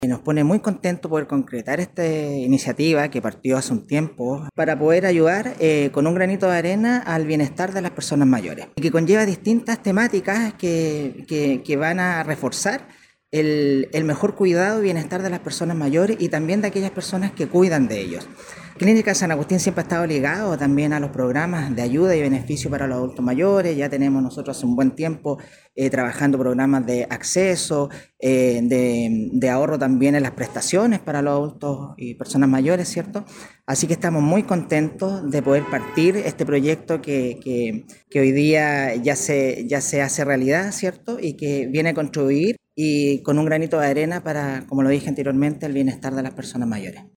Nos pone muy contento poder concretar esta iniciativa que partió hace un tiempo para poder ayudar con un granito de arena al bienestar de las personas mayores y que conlleva distintas temáticas que van a reforzar el mejor cuidado y bienestar de las personas mayores y también de aquellas personas que cuidan de ellos. Clínica San Agustín siempre ha estado ligado también a los programas de ayuda y beneficio para los adultos mayores. Ya tenemos nosotros hace un buen tiempo trabajando programas de acceso, de ahorro también en las prestaciones para los adultos y personas mayores, ¿cierto? Así que estamos muy contentos de poder partir este proyecto que hoy día ya se hace realidad, ¿cierto? Y que viene a contribuir y con un granito de arena para, como lo dije anteriormente, el bienestar de las personas mayores.